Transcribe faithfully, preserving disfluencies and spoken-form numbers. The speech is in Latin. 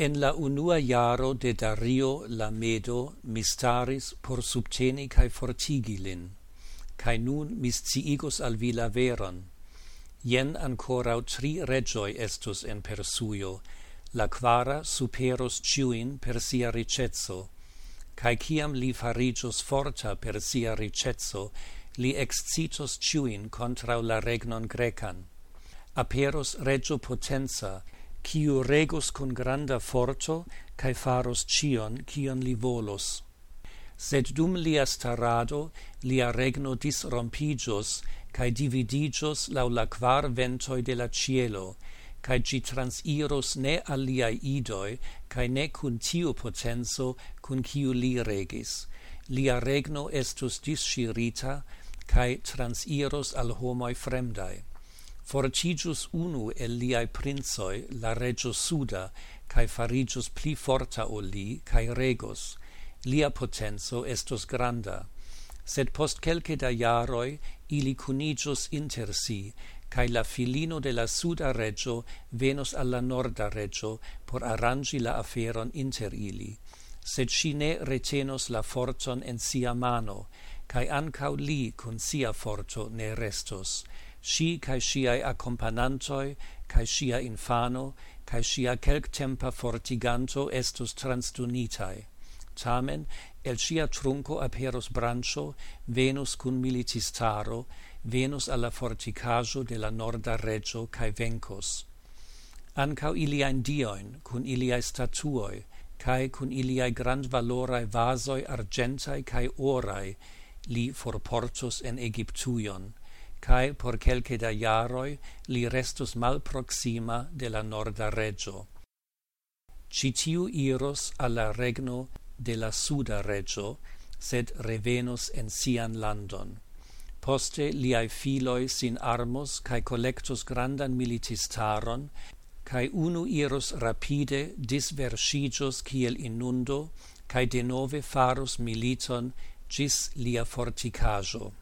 En la unua jaro de Dario la Medo mi staris por subteni kaj fortigi lin, kaj nun mi sciigos al vi la veron. Jen ancorau tri regioi estus en Persujo, la quara superos ciuin per sia ricezzo, cae ciam li farigios forta per sia ricezzo, li excitos ciuin contrau la regnon Grecan. Aperos regio potenza, quiu regus con granda forto, cae faros cion, cion li volos. Sed dum lia starado, lia regno disrompigios, cae dividigios lau la quar ventoi de la cielo, cae gi transiros ne al liai idoi, cae ne cun tiu potenzo, cun ciu li regis. Lia regno estus discirita, cae transiros al homoi fremdai. Fortigius unu el liai princoi, la regio Suda, cae farigius pli forta ol li, cae regos. Lia potenzo estus granda. Sed post kelke da jaroi ili cunigius inter si, cae la filino de la Suda regio venus alla Norda regio por arrangi la aferon inter ili. Sed si ne retenos la forton en sia mano, cae ancau li con sia forto ne restos. Si cae siae accompagnantoi, cae sia infano, cae sia kelktempa fortiganto estus transdunitai. Tamen, el sia trunco aperos brancho, venus cum militistaro, venus alla forticajo de la Norda regio cae vencos. Ancau iliae dioin, cun iliae statuoi, cae cun iliae grand valorae vasoi argentai cae orai, li forportos en Egyptuion, cae por kelke da jaroi li restus mal proxima de la Norda regio. Citiu iros alla regno de la Suda regio, sed revenus en sian landon. Poste liai filoi sin armos, cae collectus grandan militistaron, cae unu iros rapide disversigios kiel inundo, cae denove farus militon gis lia forticajo.